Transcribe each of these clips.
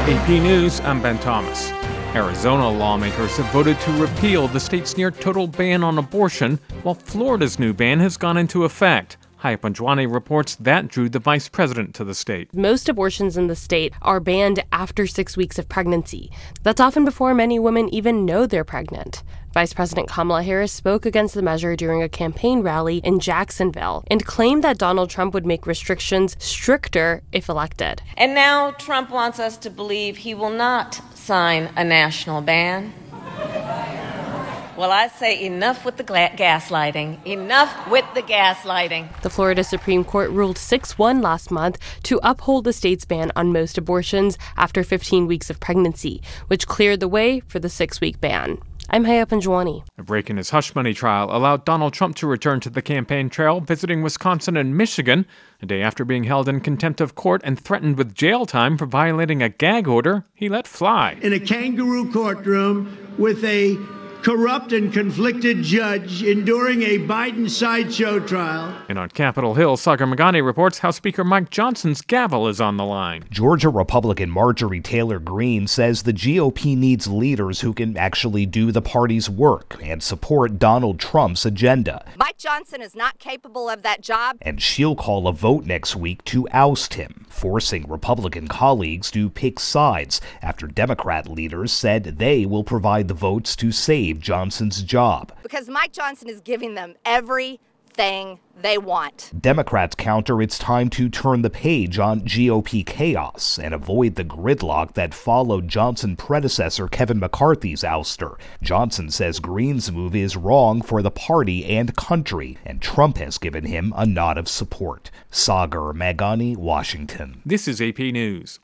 AP News, I'm Ben Thomas. Arizona lawmakers have voted to repeal the state's near-total ban on abortion, while Florida's new ban has gone into effect. Haya Panjwani reports that drew the vice president to the state. Most abortions in the state are banned after 6 weeks of pregnancy. That's often before many women even know they're pregnant. Vice President Kamala Harris spoke against the measure during a campaign rally in Jacksonville and claimed that Donald Trump would make restrictions stricter if elected. And now Trump wants us to believe he will not sign a national ban. Well, I say enough with the gaslighting. Enough with the gaslighting. The Florida Supreme Court ruled 6-1 last month to uphold the state's ban on most abortions after 15 weeks of pregnancy, which cleared the way for the 6-week ban. I'm Haya Panjwani. A break in his hush money trial allowed Donald Trump to return to the campaign trail, visiting Wisconsin and Michigan, a day after being held in contempt of court and threatened with jail time for violating a gag order he let fly. In a kangaroo courtroom with a corrupt and conflicted judge enduring a Biden sideshow trial. And on Capitol Hill, Sagar Meghani reports House Speaker Mike Johnson's gavel is on the line. Georgia Republican Marjorie Taylor Greene says the GOP needs leaders who can actually do the party's work and support Donald Trump's agenda. Mike Johnson is not capable of that job. And she'll call a vote next week to oust him, forcing Republican colleagues to pick sides after Democrat leaders said they will provide the votes to save Johnson's job. Because Mike Johnson is giving them everything they want. Democrats counter it's time to turn the page on GOP chaos and avoid the gridlock that followed Johnson predecessor Kevin McCarthy's ouster. Johnson says Greene's move is wrong for the party and country, and Trump has given him a nod of support. Sagar Meghani, Washington. This is AP News.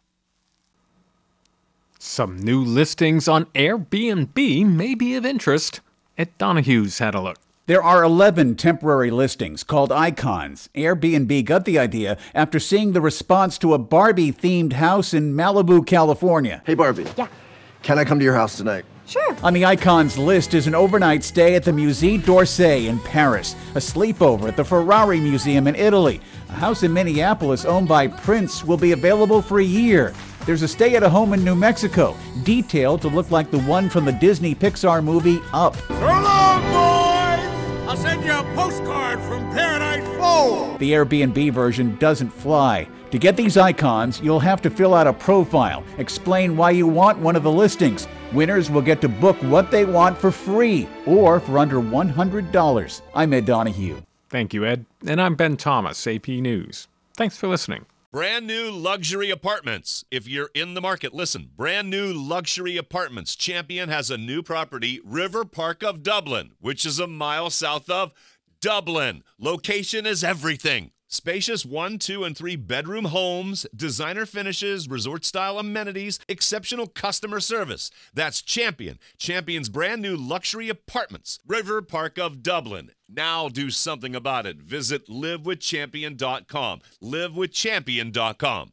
Some new listings on Airbnb may be of interest. Ed Donahue's had a look. There are 11 temporary listings called icons. Airbnb got the idea after seeing the response to a Barbie-themed house in Malibu, California. Hey, Barbie. Yeah. Can I come to your house tonight? Sure. On the icons list is an overnight stay at the Musée d'Orsay in Paris, a sleepover at the Ferrari Museum in Italy. A house in Minneapolis owned by Prince will be available for a year. There's a stay at a home in New Mexico, detailed to look like the one from the Disney Pixar movie Up. So long, boys! I'll send you a postcard from Paradise Falls. The Airbnb version doesn't fly. To get these icons, you'll have to fill out a profile, explain why you want one of the listings. Winners will get to book what they want for free or for under $100. I'm Ed Donahue. Thank you, Ed. And I'm Ben Thomas, AP News. Thanks for listening. Brand new luxury apartments. If you're in the market, listen. Brand new luxury apartments. Champion has a new property, River Park of Dublin, which is a mile south of Dublin. Location is everything. Spacious 1, 2, and 3 bedroom homes, designer finishes, resort-style amenities, exceptional customer service. That's Champion. Champion's brand new luxury apartments. River Park of Dublin. Now do something about it. Visit livewithchampion.com. livewithchampion.com.